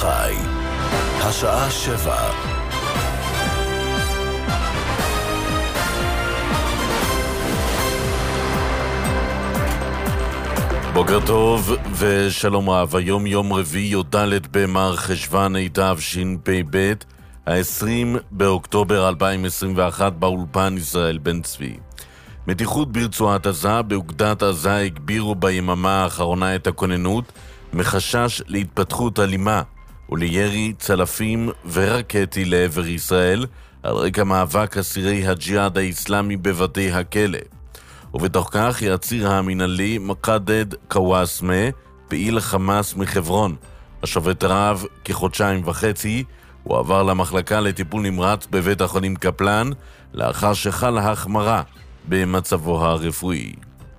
חי. השעה 7. בוקר טוב ושלום רב. היום יום רביעי י"ד במר חשוון התשפ"ב, ה-20 באוקטובר 2021, באולפן ישראל בן צבי. מתיחות ברצועת עזה. באוגדת עזה הגבירו ביממה האחרונה את הכוננות מחשש להתפתחות אלימה ולירי צלפים ורקטי לעבר ישראל על רקע מאבק אסירי הג'יהאד האסלאמי בבתי הכלא. ובתוך כך יציר המנהלי מקדד קוואסמה, פעיל חמאס מחברון, השובת רעב כחודשיים וחצי. הוא עבר למחלקה לטיפול נמרץ בבית החולים קפלן לאחר שחלה החמרה במצבו הרפואי.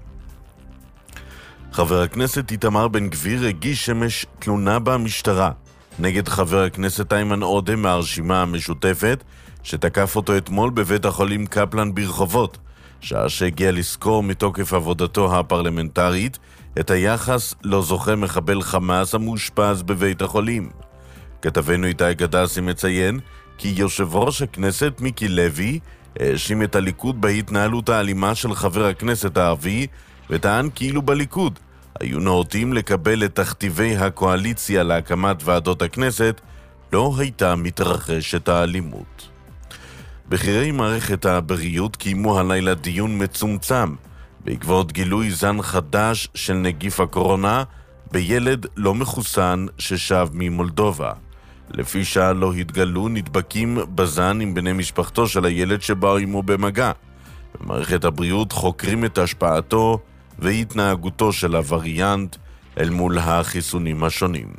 חבר הכנסת איתמר בן גביר הגיש אמש תלונה במשטרה נגד חבר הכנסת איימן עודה מהרשימה המשותפת, שתקף אותו אתמול בבית החולים קפלן ברחובות, שעה שהגיע לזכור מתוקף עבודתו הפרלמנטרית את היחס לא זוכה מחבל חמאס המאושפז בבית החולים. כתבנו איתי גדסי מציין כי יושב ראש הכנסת מיקי לוי האשים את הליכוד בהתנהלות האלימה של חבר הכנסת הערבי, וטען כאילו בליכוד היו נאותים לקבל את תכתיבי הקואליציה להקמת ועדות הכנסת, לא הייתה מתרחשת האלימות. בכירי מערכת הבריאות קיימו הלילה דיון מצומצם בעקבות גילוי זן חדש של נגיף הקורונה בילד לא מחוסן ששב ממולדובה. לפי שעה לא התגלו נדבקים בזן עם בני משפחתו של הילד שבאו עמו במגע. במערכת הבריאות חוקרים את השפעתו והתנהגותו של הווריאנט אל מול החיסונים השונים.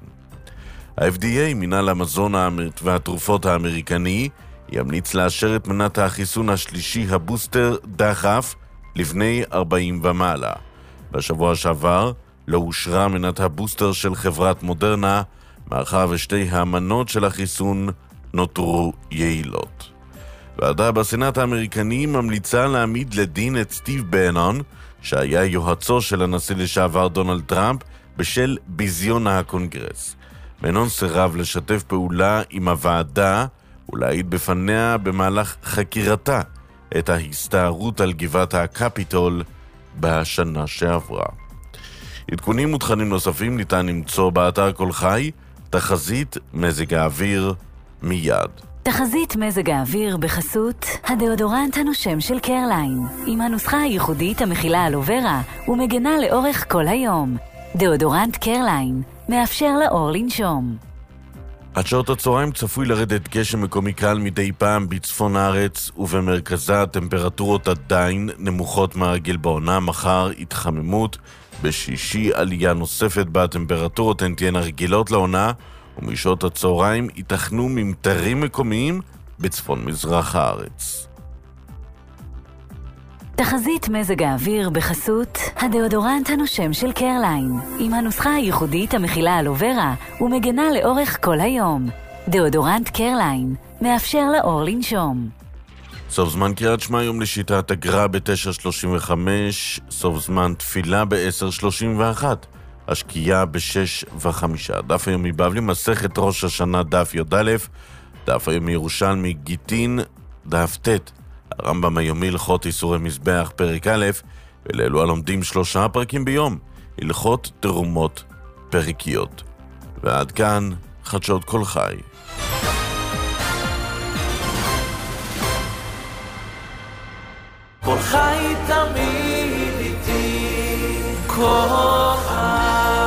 ה-FDA, מינהל המזון והתרופות האמריקני, ימליץ לאשר את מנת החיסון השלישי הבוסטר דחף לבני 40 ומעלה. בשבוע שעבר לא אושרה מנת הבוסטר של חברת מודרנה, מאחר ושתי המנות של החיסון נותרו יעילות. ועדה בסנאט האמריקני ממליצה להעמיד לדין את סטיב בנון, שהיה יועצו של הנשיא לשעבר דונלד טראמפ, בשל ביזיון הקונגרס. בנון סירב לשתף פעולה עם הוועדה ולהעיד בפניה במהלך חקירתה את ההסתערות על גבעת הקפיטול בשנה שעברה. עדכונים ותכנים נוספים ניתן למצוא באתר כל חי. תחזית מזג האוויר מיד. תחזית מזג האוויר בחסות הדאודורנט הנושם של קרליין, עם הנוסחה הייחודית המכילה אלוברה ומגנה לאורך כל היום. דאודורנט קרליין מאפשר לאור לנשום. עד שעות הצהריים צפוי לרדת גשם מקומי קל מדי פעם בצפון הארץ, ובמרכזה הטמפרטורות עדיין נמוכות מהרגיל בעונה. מחר התחממות, בשישי עלייה נוספת בטמפרטורות, הן תהיינה רגילות לעונה, ומשעות הצהריים ייתכנו ממטרים מקומיים בצפון מזרח הארץ. תחזית מזג האוויר בחסות הדאודורנט הנושם של קרליין, עם הנוסחה הייחודית המכילה אלוברה ומגנה לאורך כל היום. דאודורנט קרליין מאפשר לאור לנשום. סוף זמן קריאת שמע יום לשיטת הגר"א ב-9:35, סוף זמן תפילה ב-10:31, השקיעה ב-6:05. דף היום מבבלי, מסכת ראש השנה דף י"א, דף היום מירושלמי גיטין דף ט', הרמב"ם היומי הלכות איסורי מזבח פרק א', ולאלו הלומדים 3 פרקים ביום, הלכות תרומות פרקיות. ועד כאן חדשות כל חי. כל חי תמיד איתי, כל חי.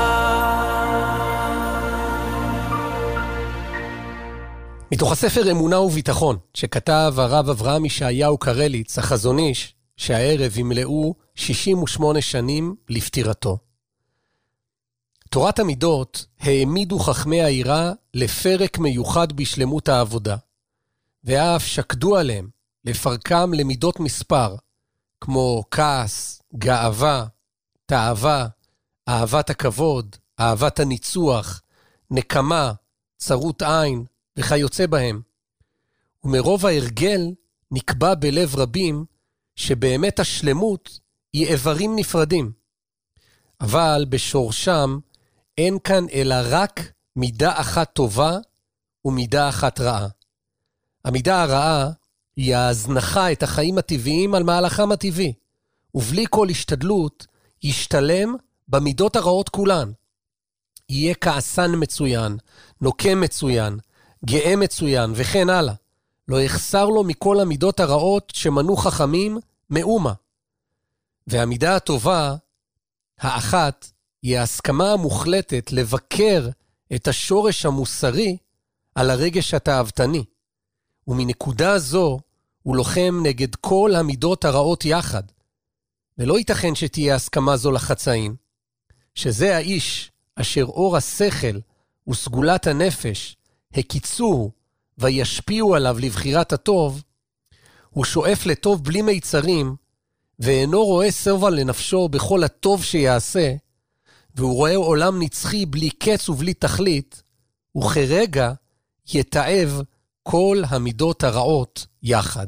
מתוך הספר אמונה וביטחון, שכתב הרב אברהם ישעיהו קרליץ, החזון איש, שהערב ימלאו 68 שנים לפטירתו. תורת המידות העמידו חכמי העירה לפרק מיוחד בשלמות העבודה, ואף שקדו עליהם לפרקם למידות מספר, כמו כעס, גאווה, תאווה, אהבת הכבוד, אהבת הניצוח, נקמה, צרות עין וכיוצא בהם. ומרוב ההרגל נקבע בלב רבים שבאמת השלמות היא איברים נפרדים. אבל בשורשם אין כאן אלא רק מידה אחת טובה ומידה אחת רעה. המידה הרעה היא ההזנחה את החיים הטבעיים על מהלכם הטבעי, ובלי כל השתדלות ישתלם במידות הרעות כולן. יהיה כעסן מצוין, נוקם מצוין, גאה מצוין וכן הלאה. לא יחסר לו מכל המידות הרעות שמנו חכמים מאומה. והמידה הטובה, האחת, היא ההסכמה המוחלטת לבקר את השורש המוסרי על הרגש התאוותני. ומנקודה זו הוא לוחם נגד כל המידות הרעות יחד. ולא ייתכן שתהיה הסכמה זו לחצאין. שזה האיש אשר אור השכל וסגולת הנפש הקיצור וישפיעו עליו לבחירת הטוב, הוא שואף לטוב בלי מיצרים, ואינו רואה סרבה לנפשו בכל הטוב שיעשה, והוא רואה עולם נצחי בלי קץ ובלי תכלית, וכרגע יתאב כל המידות הרעות יחד.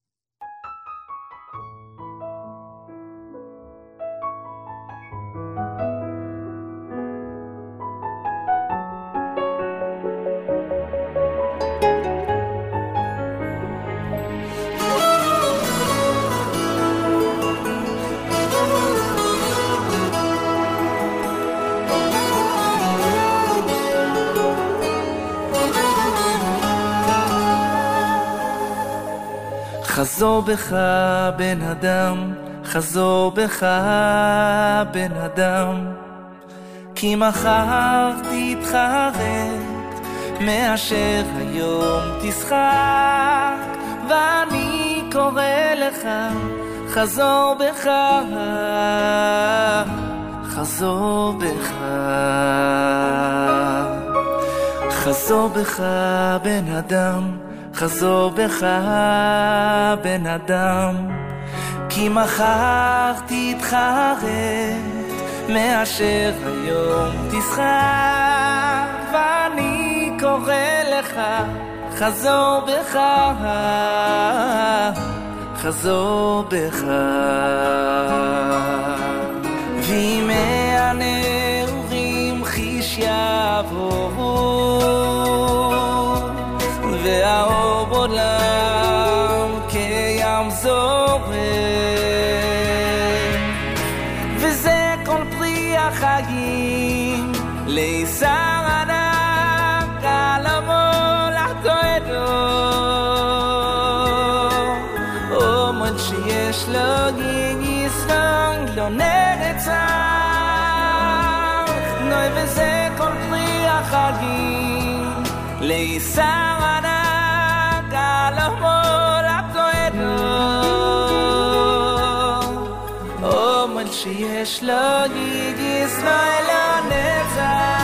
חזור בך בן אדם, חזור בך בן אדם, כי מחר תתחרט מאשר היום תשחק, ואני קורא לך חזור בך, חזור בך, חזור בך בן אדם, חזור בך בן אדם, כי מחר תתחרט מאשר היום תשחק, ואני קורא לך חזור בך, חזור בך. וימי הנעורים חיש יעברו, והאור בעולם כים זורם, וזה כל פרי החיים לישר ענק על המולכתו עדו, אומן שיש לו גיסרון לא נרצח, נוי וזה כל פרי החיים לישר ענק על המולכתו עדו, אומן שיש לו גיסרון לא נרצח.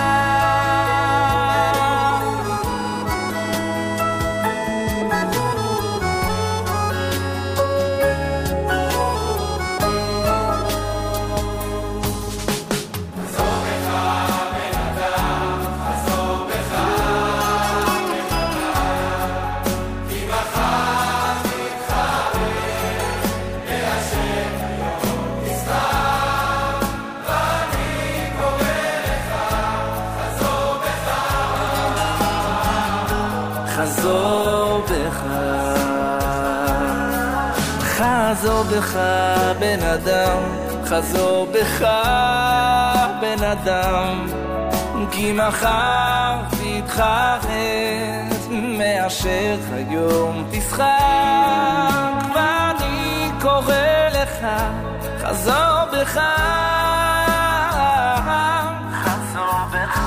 חזור בך, חזור בך בן אדם, חזור בך בן אדם, כי מחר תתחרט מאשר היום תשחק, ואני קורא לך חזור בך, חזור בך.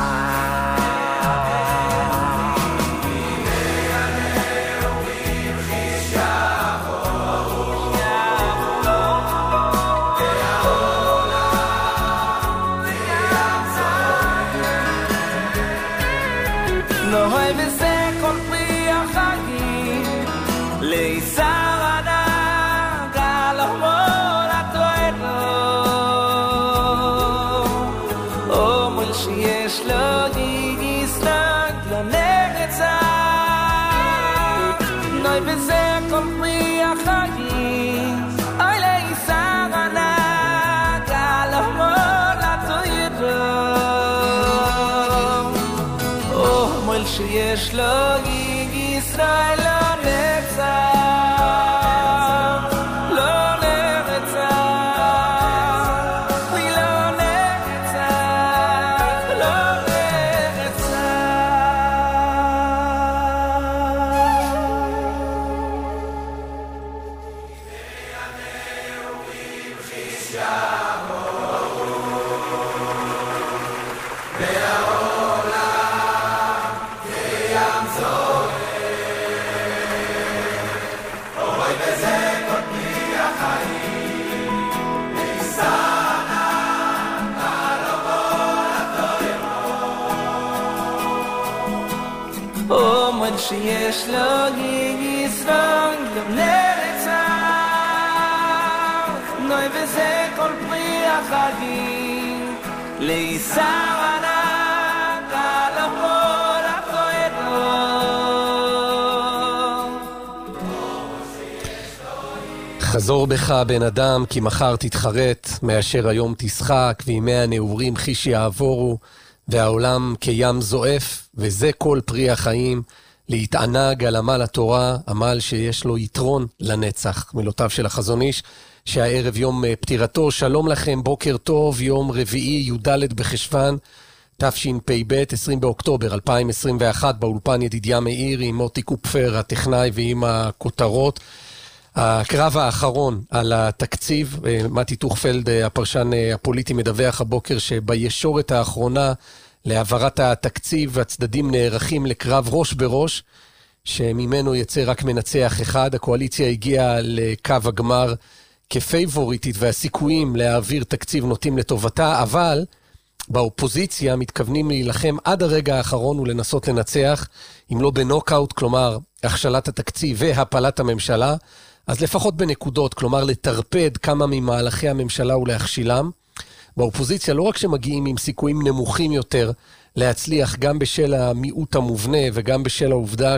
נוי וזה כל פרי החיים לישר ענק על המולכתו עדו, אומן שיש לו גיסרון לא נרצח, נוי וזה כל פרי החיים אוי לישר ענק על המולכתו עדו, שיש לו ישראל לא נצח שיש לו ישראל גם נצח נוי וזה כל פרי החגים לישר ענק על הפול הפועדו חזור בך בן אדם כי מחר תתחרט מאשר היום תשחק וימי הנעורים חיש יעבורו והעולם כים זועף וזה כל פרי החיים להתענג על עמל התורה, עמל שיש לו יתרון לנצח. מילותיו של החזון איש, שהערב יום פטירתו. שלום לכם, בוקר טוב, יום רביעי, י"ד בחשוון, תשפ"ב, 20 באוקטובר 2021, באולפן ידידיה מאיר עם מוטי קופפר, הטכנאי, ועם הכותרות. הקרב האחרון על התקציב, מתי טוכפלד, הפרשן הפוליטי, מדווח הבוקר שבישורת האחרונה, להעברת התקציב, הצדדים נערכים לקרב ראש בראש, שממנו יצא רק מנצח אחד. הקואליציה הגיעה לקו הגמר כפייבוריטית, והסיכויים להעביר תקציב נוטים לטובתה, אבל באופוזיציה מתכוונים להילחם עד הרגע האחרון ולנסות לנצח, אם לא בנוקאוט, כלומר הכשלת התקציב והפלת הממשלה, אז לפחות בנקודות, כלומר לטרפד כמה ממהלכי הממשלה ולהכשילם. באופוזיציה לא רק שמגיעים עם סיכויים נמוכים יותר להצליח גם בשל המיעוט המובנה וגם בשל העובדה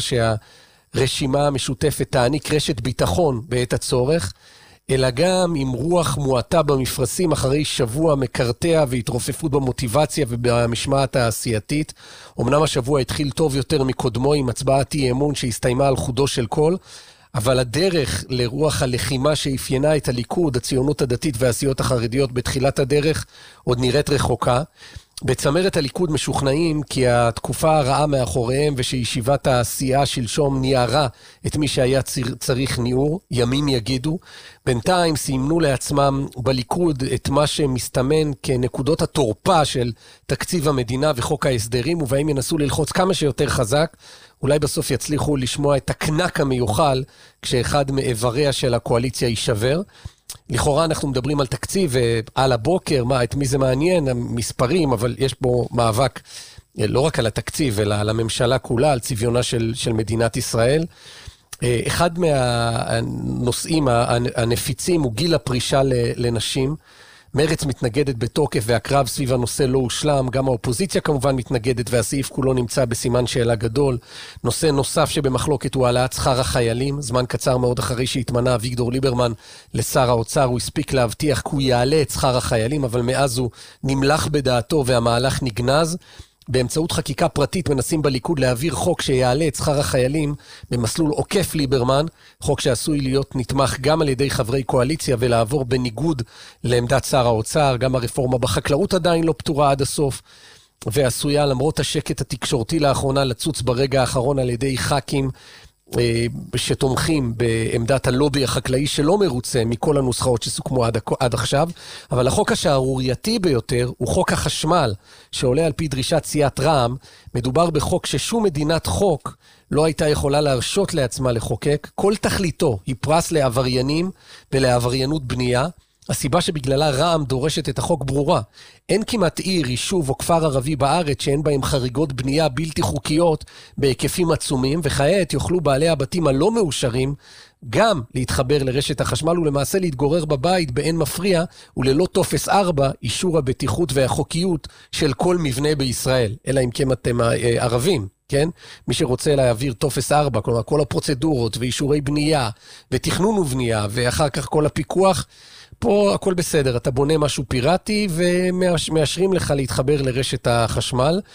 שהרשימה המשותפת תעניק רשת ביטחון בעת הצורך, אלא גם עם רוח מועטה במפרשים אחרי שבוע מקרטע והתרופפות במוטיבציה ובמשמעת העשייתית. אמנם השבוע התחיל טוב יותר מקודמו עם הצבעת אי אמון שהסתיימה על חודו של כל, אבל הדרך לרוח הלחימה שאפיינה את הליכוד, הציונות הדתית והסיעות החרדיות בתחילת הדרך עוד נראית רחוקה. בצמרת הליכוד משוכנעים כי התקופה הרעה מאחוריהם ושישיבת העשייה שלשום ניערה את מי שהיה צריך ניעור, ימים יגידו. בינתיים סימנו לעצמם בליכוד את מה שמסתמן כנקודות התורפה של תקציב המדינה וחוק ההסדרים, ובהם ינסו ללחוץ כמה שיותר חזק. אולי בסוף יצליחו לשמוע את הקנק המיוחל כשאחד מאיבריה של הקואליציה יישבר. לכאורה אנחנו מדברים על תקציב על הבוקר, את מי זה מעניין, המספרים, אבל יש פה מאבק לא רק על התקציב, אלא על הממשלה כולה, על צביונה של מדינת ישראל. אחד מהנושאים הנפיצים הוא גיל הפרישה לנשים. מרץ מתנגדת בתוקף והקרב סביב הנושא לא הושלם, גם האופוזיציה כמובן מתנגדת והסעיף כולו נמצא בסימן שאלה גדול. נושא נוסף שבמחלוקת הוא העלאת שכר החיילים, זמן קצר מאוד אחרי שהתמנה אביגדור ליברמן לשר האוצר, הוא הספיק להבטיח כי הוא יעלה את שכר החיילים, אבל מאז הוא נמלח בדעתו והמהלך נגנז. באמצעות חקיקה פרטית מנסים בליכוד להעביר חוק שיעלה את שכר החיילים במסלול עוקף ליברמן, חוק שעשוי להיות נתמך גם על ידי חברי קואליציה ולעבור בניגוד לעמדת שר האוצר. גם הרפורמה בחקלאות עדיין לא פתורה עד הסוף, ועשויה למרות השקט התקשורתי לאחרונה לצוץ ברגע האחרון על ידי ח"כים שתומכים בעמדת הלובי החקלאי שלא מרוצה מכל הנוסחאות שסוכמו עד עכשיו. אבל החוק השערורייתי ביותר הוא חוק החשמל, שעולה על פי דרישת סיעת רע"מ. מדובר בחוק ששום מדינת חוק לא הייתה יכולה להרשות לעצמה לחוקק. כל תכליתו היא פרס לעבריינים ולעבריינות בנייה. הסיבה שבגללה רע"מ דורשת את החוק ברורה. אין כמעט עיר, יישוב או כפר ערבי בארץ שאין בהם חריגות בנייה בלתי חוקיות בהיקפים עצומים, וכעת יוכלו בעלי הבתים הלא מאושרים גם להתחבר לרשת החשמל ולמעשה להתגורר בבית באין מפריע וללא טופס 4, אישור הבטיחות והחוקיות של כל מבנה בישראל. אלא אם כן אתם ערבים, כן? מי שרוצה להעביר טופס 4, כלומר כל הפרוצדורות ואישורי בנייה ותכנון ובנייה ואחר כך כל הפיקוח, פה הכל בסדר, אתה בונה משהו פיראטי ומאשרים לך להתחבר לרשת החשמל.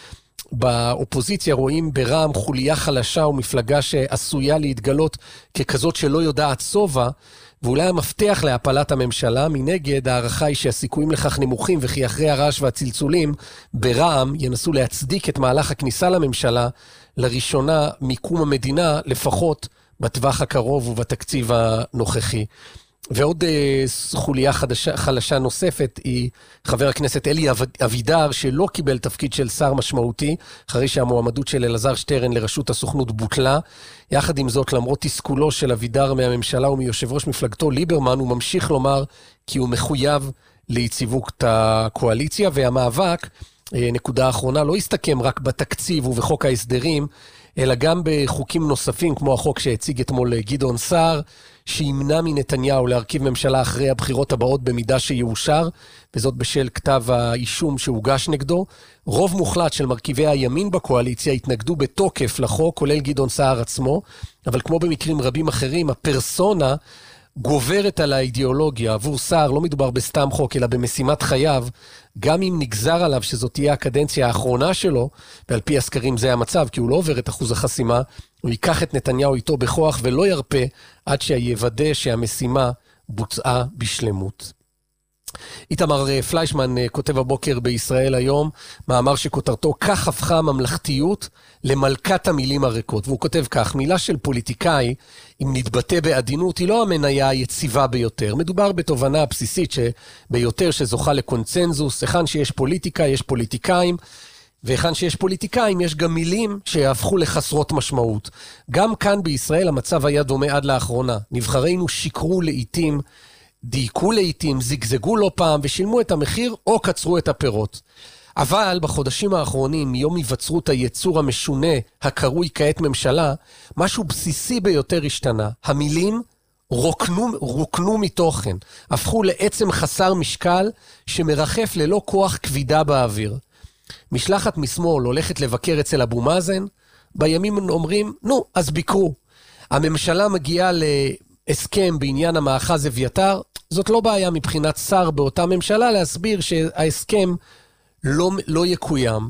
באופוזיציה רואים ברע"מ חוליה חלשה ומפלגה שעשויה להתגלות ככזאת שלא יודעת סובה, ואולי המפתח להפלת הממשלה. מנגד, הערכה היא שהסיכויים לכך נמוכים, וכי אחרי הרעש והצלצולים ברע"מ ינסו להצדיק את מהלך הכניסה לממשלה לראשונה מקום המדינה, לפחות בטווח הקרוב ובתקציב הנוכחי. ועוד חוליה חלשה נוספת היא חבר הכנסת אלי אבידר, שלא קיבל תפקיד של שר משמעותי, אחרי שהמועמדות של אלעזר שטרן לראשות הסוכנות בוטלה. יחד עם זאת, למרות תסכולו של אבידר מהממשלה ומיושב ראש מפלגתו ליברמן, הוא ממשיך לומר כי הוא מחויב ליציבות הקואליציה, והמאבק, נקודה האחרונה, לא יסתכם רק בתקציב ובחוק ההסדרים, אלא גם בחוקים נוספים, כמו החוק שהציג אתמול גדעון סער, שימנע מנתניהו להרכיב ממשלה אחרי הבחירות הבאות במידה שיאושר, וזאת בשל כתב האישום שהוגש נגדו. רוב מוחלט של מרכיבי הימין בקואליציה התנגדו בתוקף לחוק, כולל גדעון סער עצמו, אבל כמו במקרים רבים אחרים, הפרסונה גוברת על האידיאולוגיה. עבור סער לא מדובר בסתם חוק, אלא במשימת חייו, גם אם נגזר עליו שזאת תהיה הקדנציה האחרונה שלו, ועל פי הסקרים זה המצב, כי הוא לא עובר את אחוז החסימה, הוא ייקח את נתניהו איתו בכוח ולא ירפה עד שיוודא שהמשימה בוצעה בשלמות. איתמר פליישמן כותב הבוקר בישראל היום, מאמר שכותרתו כך הפכה הממלכתיות למלכת המילים הריקות, והוא כותב כך: מילה של פוליטיקאי, אם נתבטא בעדינות, היא לא המניה היציבה ביותר. מדובר בתובנה הבסיסית ביותר שזוכה לקונצנזוס. היכן שיש פוליטיקה יש פוליטיקאים, והיכן שיש פוליטיקאים יש גם מילים שהפכו לחסרות משמעות. גם כאן בישראל המצב היה דומה עד לאחרונה. נבחרינו שיקרו לעתים, דייקו לעתים, זגזגו לא פעם ושילמו את המחיר או קצרו את הפירות. אבל בחודשים האחרונים, מיום היווצרות היצור המשונה הקרוי כעת ממשלה, משהו בסיסי ביותר השתנה. המילים רוקנו מתוכן, הפכו לעצם חסר משקל שמרחף ללא כוח כבידה באוויר. משלחת משמאל הולכת לבקר אצל אבו מאזן, בימים אומרים, נו, אז ביקרו. הממשלה מגיעה להסכם בעניין המאחז אביתר, זאת לא בעיה מבחינת שר באותה ממשלה להסביר שההסכם לא יקוים.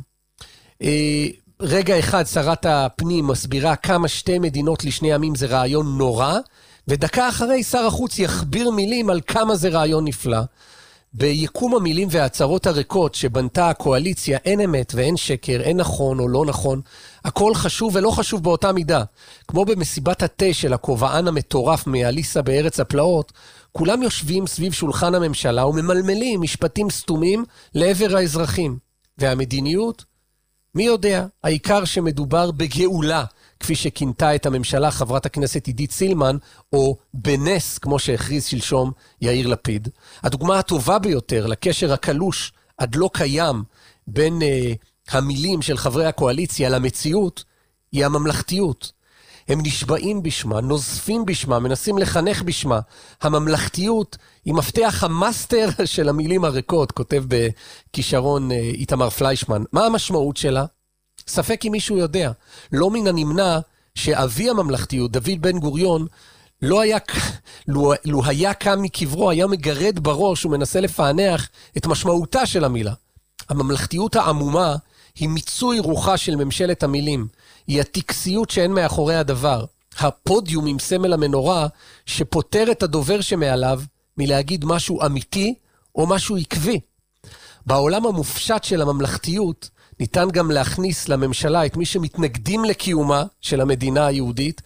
רגע אחד שרת הפנים מסבירה כמה שתי מדינות לשני עמים זה רעיון נורא, ודקה אחרי שר החוץ יכביר מילים על כמה זה רעיון נפלא. ביקום המילים וההצהרות הריקות שבנתה הקואליציה, אין אמת ואין שקר, אין נכון או לא נכון, הכל חשוב ולא חשוב באותה מידה. כמו במסיבת התה של הכובען המטורף מאליסה בארץ הפלאות, כולם יושבים סביב שולחן הממשלה וממלמלים משפטים סתומים לעבר האזרחים. והמדיניות? מי יודע, העיקר שמדובר בגאולה, כפי שכינתה את הממשלה חברת הכנסת עידית סילמן, או בנס, כמו שהכריז שלשום יאיר לפיד. הדוגמה הטובה ביותר לקשר הקלוש עד לא קיים בין המילים של חברי הקואליציה למציאות, היא הממלכתיות. הם נשבעים בשמה, נוזפים בשמה, מנסים לחנך בשמה. הממלכתיות היא מפתח המאסטר של המילים הריקות, כותב בכישרון איתמר פליישמן. מה המשמעות שלה? ספק אם מישהו יודע. לא מן הנמנע שאבי הממלכתיות, דוד בן גוריון, לו היה קם מקברו, היה מגרד בראש ומנסה לפענח את משמעותה של המילה. הממלכתיות העמומה היא מיצוי רוחה של ממשלת המילים. היא הטקסיות שאין מאחורי הדבר. הפודיום עם סמל המנורה שפותר את הדובר שמעליו מלהגיד משהו אמיתי או משהו עקבי. בעולם המופשט של הממלכתיות ניתן גם להכניס לממשלה את מי שמתנגדים לקיומה של המדינה היהודית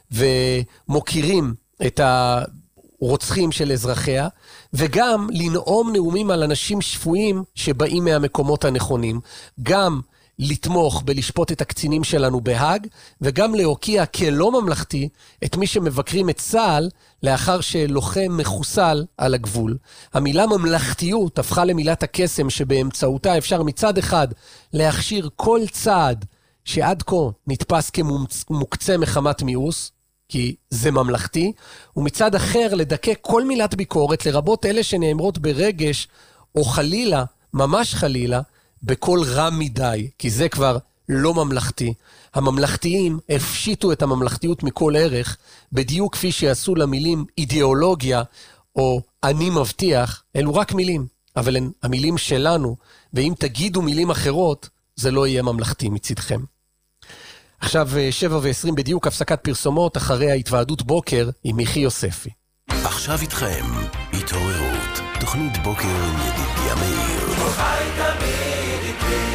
ומוכירים את הרוצחים של אזרחיה, וגם לנאום נאומים על אנשים שפויים שבאים מהמקומות הנכונים, גם לתמוך בלשפוט את הקצינים שלנו בהאג, וגם להוקיע כלא ממלכתי את מי שמבקרים את צה"ל לאחר שלוחם מחוסל על הגבול. המילה ממלכתיות הפכה למילת הקסם שבאמצעותה אפשר מצד אחד להכשיר כל צעד שעד כה נתפס כמוקצה מחמת מיאוס, כי זה ממלכתי, ומצד אחר לדכא כל מילת ביקורת, לרבות אלה שנאמרות ברגש, או חלילה, ממש חלילה, בכל רם מדי, כי זה כבר לא ממלכתי. הממלכתיים הפשיטו את הממלכתיות מכל ערך, בדיוק כפי שעשו למילים אידיאולוגיה, או אני מבטיח, אלו רק מילים, אבל הן המילים שלנו, ואם תגידו מילים אחרות, זה לא יהיה ממלכתי מצדכם. עכשיו 7:20 בדיוק, הפסקת פרסומות אחרי ההתוועדות בוקר עם מיכי יוספי. עכשיו איתכם, התעוררות, תוכנית בוקר עם ידידיה מאיר. חי תמיד איתי.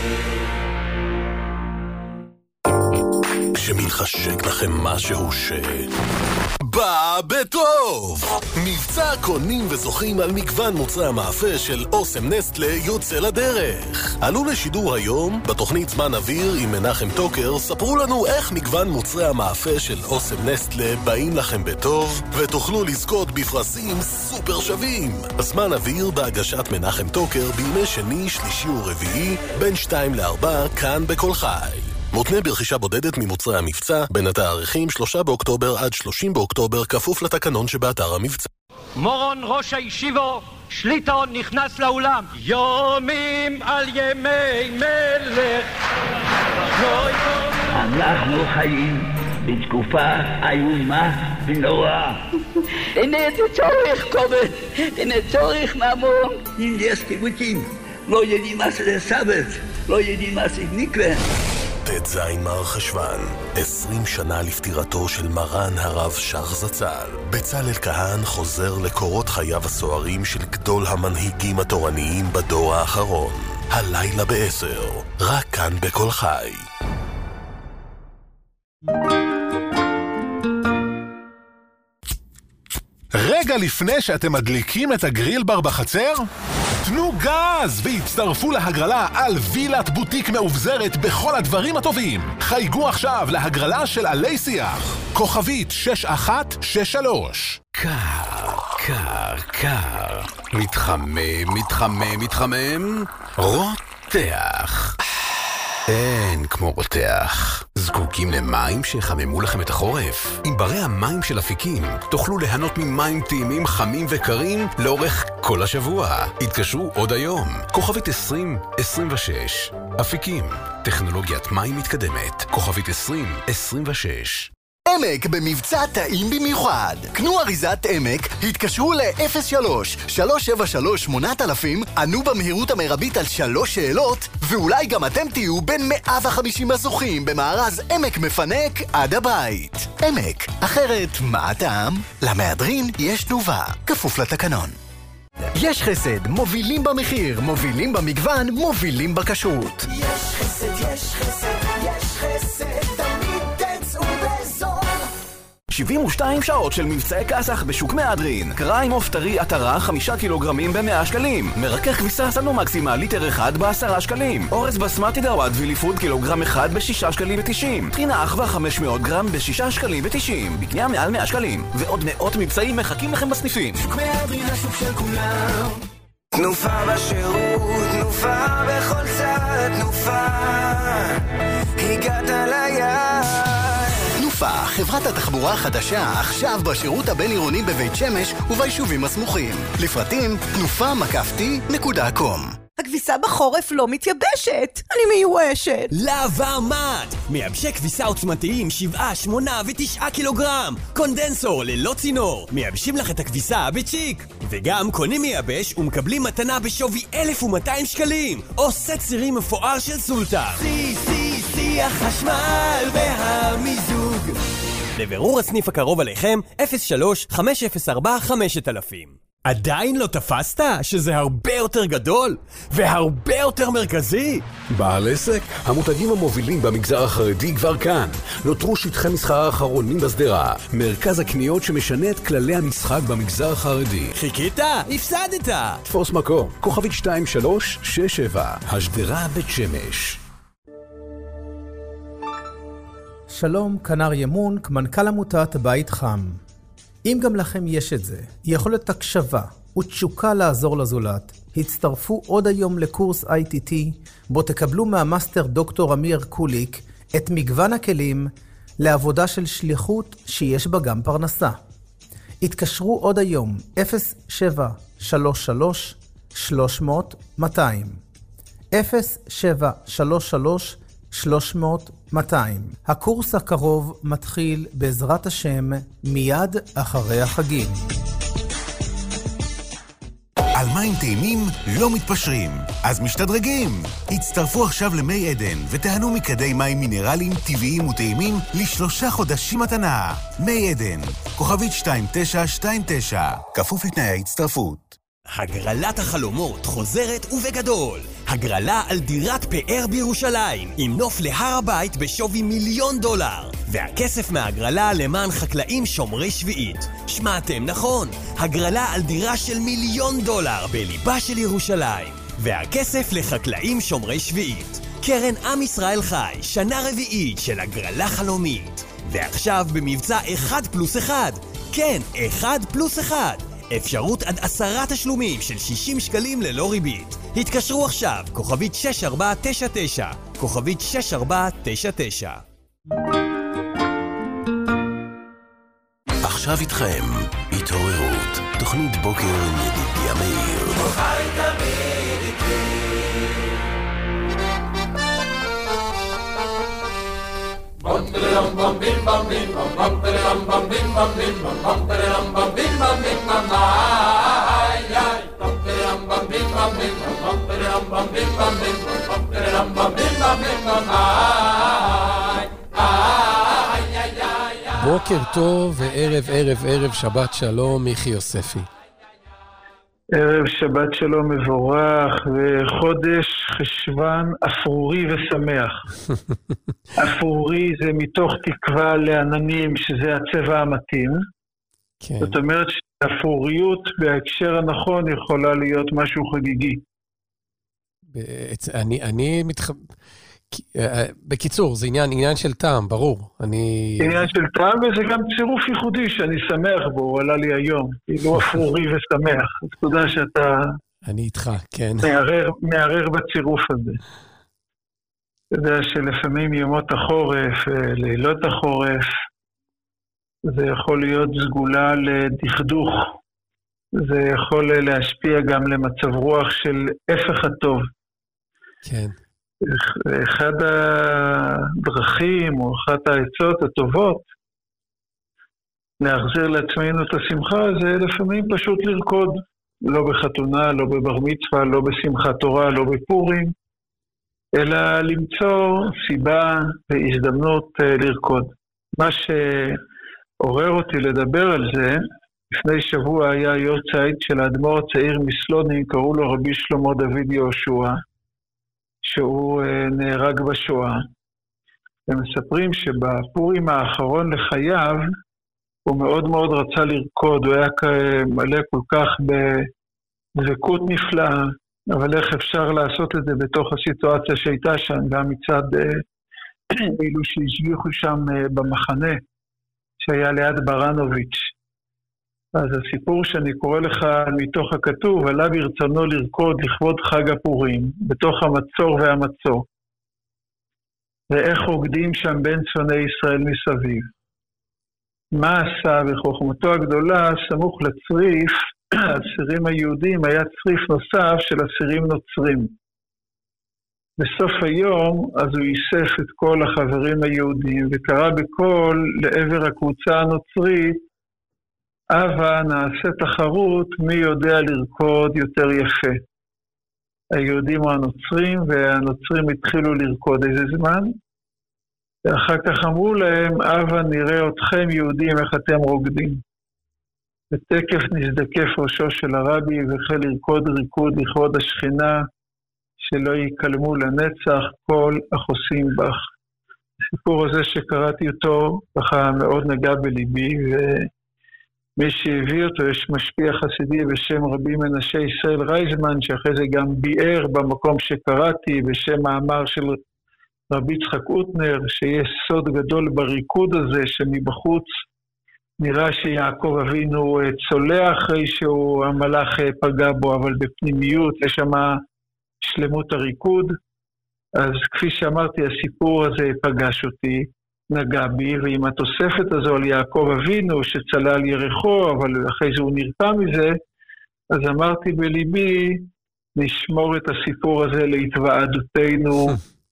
שמתחשק לכם משהו בא בטוב! מבצע קונים וזוכים על מגוון מוצרי המאפה של אוסם נסטלה יוצא לדרך. עלו לשידור היום, בתוכנית זמן אוויר עם מנחם טוקר, ספרו לנו איך מגוון מוצרי המאפה של אוסם נסטלה באים לכם בטוב, ותוכלו לזכות בפרסים סופר שווים. זמן אוויר בהגשת מנחם טוקר בימי שני, שלישי ורביעי, בין 2 ל-4, כאן בכל חי. מותנה ברכישה בודדת ממוצרי המבצע, בין התאריכים 3 באוקטובר עד 30 באוקטובר, כפוף לתקנון שבאתר המבצע. מורון ראש הישיבו, שליטון נכנס לאולם. יומים על ימי מלך. אנחנו חיים בתקופה איומה ונוראה. הנה זה צורך כובד, הנה צורך ממון. אם יש קיבוצים, לא יודעים מה זה סבת, לא יודעים מה זה נקווה. ט"ז מר חשוון, 20 שנה לפטירתו של מרן הרב שך זצ"ל. בצלאל כהן חוזר לקורות חייו הסוערים של גדול המנהיגים התורניים בדור האחרון. הלילה ב-10, רק כאן בכל חי. רגע לפני שאתם מדליקים את הגריל בר בחצר, תנו גז והצטרפו להגרלה על וילת בוטיק מאובזרת בכל הדברים הטובים. חייגו עכשיו להגרלה של עלי שיח, כוכבית 6163. קר, קר, קר. מתחמם. רותח. אין כמו רותח. זקוקים למים שיחממו לכם את החורף? עם ברי המים של אפיקים תוכלו ליהנות ממים טעימים חמים וקרים לאורך כל השבוע. התקשרו עוד היום. כוכבית 2026. אפיקים, טכנולוגיית מים מתקדמת. כוכבית 2026. עמק במבצע טעים במיוחד. קנו אריזת עמק, התקשרו ל-03-373-8000, ענו במהירות המרבית על 3 שאלות, ואולי גם אתם תהיו בין 150 הזוכים במארז עמק מפנק עד הבית. עמק, אחרת מה הטעם? למהדרין יש תנובה, כפוף לתקנון. יש חסד, מובילים במחיר, מובילים במגוון, מובילים בכשרות. יש חסד, יש חסד, יש חסד, תמיד תצאו בזול. 72 שעות של מבצעי כסח בשוק מהדרין. קריים עוף טרי עטרה 5 קילוגרמים ב100 שקלים. מרכך כביסה סנו מקסימה ליטר 1 ב10 שקלים. אורז בסמטי דרווד ויליפוד קילוגרם 1 ב6 שקלים ו90. טחינה אחווה 500 גרם ב6 שקלים ו90. בקנייה מעל 100 שקלים. ועוד מאות מבצעים מחכים לכם בסניפים. שוק מהדרין, השוק של כולם. תנופה בשירות, תנופה בכל צד, תנופה הגעת ליד. תנופה, חברת התחבורה החדשה, עכשיו בשירות הבין-עירוני בבית שמש וביישובים הסמוכים. לפרטים, תנופה-t.com. הכביסה בחורף לא מתייבשת, אני מיואשת. לבה מת! מייבשי כביסה עוצמתיים 7, 8 ו9 קילוגרם. קונדנסור ללא צינור. מייבשים לך את הכביסה בצ'יק. וגם קונים מייבש ומקבלים מתנה בשווי 1,200 שקלים. או סט צירים מפואר של סולטה. סי, החשמל והמיזוג. לבירור הסניף הקרוב עליכם, 03-504-5000. עדיין לא תפסת שזה הרבה יותר גדול והרבה יותר מרכזי? בעל עסק, המותגים המובילים במגזר החרדי כבר כאן. נותרו שטחי מסחר אחרונים בסדרה, מרכז הקניות שמשנה את כללי המשחק במגזר החרדי. חיכית? הפסדת. תפוס מקום, כוכבית 2367, השדרה בית שמש. שלום, כנר ימון, כמנכ"ל עמותת בית חם. אם גם לכם יש את זה, יכולת הקשבה ותשוקה לעזור לזולת, הצטרפו עוד היום לקורס ITT, בו תקבלו מהמאסטר דוקטור אמיר קוליק את מגוון הכלים לעבודה של שליחות שיש בה גם פרנסה. התקשרו עוד היום 0733-300-200 0733-300-200. הקורס הקרוב מתחיל בעזרת השם מיד אחרי החגים. על מים טעימים לא מתפשרים, אז משתדרגים. הצטרפו עכשיו למי עדן ותהנו מכדי מים מינרליים טבעיים וטעימים ל3 חודשים מתנה. מי עדן, כוכבית 2929, כפוף לתנאי ההצטרפות. הגרלת החלומות חוזרת ובגדול. הגרלה על דירת פאר בירושלים עם נוף להר הבית בשווי $1,000,000 והכסף מהגרלה למען חקלאים שומרי שביעית. שמעתם נכון, הגרלה על דירה של $1,000,000 בליבה של ירושלים והכסף לחקלאים שומרי שביעית. קרן עם ישראל חי, שנה רביעית של הגרלה חלומית, ועכשיו במבצע 1+1. כן, 1+1, אפשרות עד 10 תשלומים של 60 שקלים ללא ריבית. התקשרו עכשיו, כוכבית 6499, כוכבית 6499. עכשיו איתכם, התעוררות, תוכנית בוקר עם ידידיה מאיר. חי תמיד איתי. בום בלם בום בים בום בים בום בלם בום בים בום בים בום בלם בום בים בום בים בום איי איי בום בלם בום בים בום בים בום בלם בום בים בום בים בום בלם בום בים בום בים בום איי איי איי. בוקר טוב וערב ערב שבת שלום, מיכי יוספי. ערב שבת שלום מבורך וחודש חשוון אפרורי ושמח. אפרורי זה מתוך תקווה לעננים שזה הצבע המתאים. כן. זאת אומרת שהאפרוריות בהקשר הנכון יכולה להיות משהו חגיגי. אני בקיצור, זה עניין של טעם, ברור. עניין של טעם, וזה גם צירוף ייחודי שאני שמח בו, הוא עלה לי היום. כאילו אפרורי ושמח. אז תודה שאתה... אני איתך, כן. מערער בצירוף הזה. אתה יודע שלפעמים ימות החורף, לילות החורף, זה יכול להיות סגולה לדכדוך. זה יכול להשפיע גם למצב רוח של הפך הטוב. כן. אחד הדרכים או אחת העצות הטובות להחזיר לעצמנו את השמחה זה לפעמים פשוט לרקוד, לא בחתונה, לא בבר מצווה, לא בשמחת תורה, לא בפורים, אלא למצוא סיבה והזדמנות לרקוד. מה שעורר אותי לדבר על זה, לפני שבוע היה יורצייט של האדמו"ר הצעיר מסלונים, קראו לו רבי שלמה דוד יהושע, שהוא נהרג בשואה. הם מספרים שבפורים האחרון לחייו, הוא מאוד מאוד רצה לרקוד, הוא היה מלא כל כך בדבקות נפלאה, אבל איך אפשר לעשות את זה בתוך הסיטואציה שהייתה שם, גם מצד אילו שהשגיחו שם במחנה, שהיה ליד ברנוביץ'. אז הסיפור שאני קורא לך מתוך הכתוב, עלה ברצונו לרקוד לכבוד חג הפורים, בתוך המצור והמצור. ואיך רוקדים שם בין צפוני ישראל מסביב. מה עשה בחוכמתו הגדולה, סמוך לצריף, הסירים היהודים, היה צריף נוסף של הסירים נוצרים. בסוף היום, אז הוא ייסף את כל החברים היהודים, וקרא בקול לעבר הקבוצה הנוצרית, אבל נעשה תחרות מי יודע לרקוד יותר יפה. היהודים או הנוצרים, והנוצרים התחילו לרקוד איזה זמן, ואחר כך אמרו להם, אבל נראה אתכם יהודים איך אתם רוקדים. ותקף נזדקף ראשו של הרבי, והחל לרקוד ריקוד לכבוד השכינה, שלא יקלמו לנצח כל החוסים בך. הסיפור הזה שקראתי אותו, ככה מאוד נגע בליבי, מי שהביא אותו, יש משפיע חסידי בשם רבי מנשה ישראל רייזמן, שאחרי זה גם ביאר במקום שקראתי, בשם מאמר של רבי יצחק אוטנר, שיש סוד גדול בריקוד הזה, שמבחוץ נראה שיעקב אבינו צולע אחרי שהוא המלאך פגע בו, אבל בפנימיות יש שם שלמות הריקוד. אז כפי שאמרתי, הסיפור הזה פגש אותי, נגע בי, ועם התוספת הזו על יעקב אבינו שצלל ירחו, אבל אחרי זה הוא נרפא מזה, אז אמרתי בליבי, נשמור את הסיפור הזה להתוועדותנו,